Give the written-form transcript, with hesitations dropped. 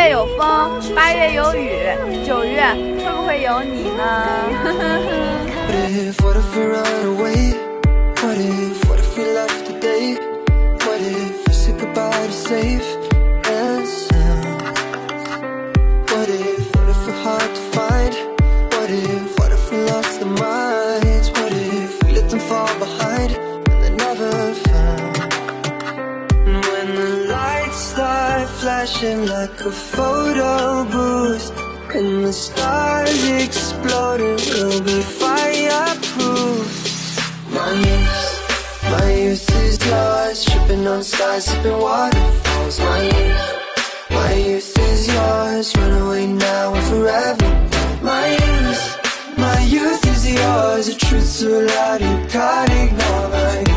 月有风，8月有雨，9月会不会有你呢？ What if we run away? What if we left today? What if we said goodbye to safe and sound? What if we're hard to find? What if we lost our minds? What if we let them fall behind and they're never found? And when the lights start flashing like a photo booth and the stars exploding, we'll be fireproof. My youth is yours, tripping on stars, sipping waterfalls. My youth is yours, run away now and forever. My youth is yours, the truth so loud you can't ignore.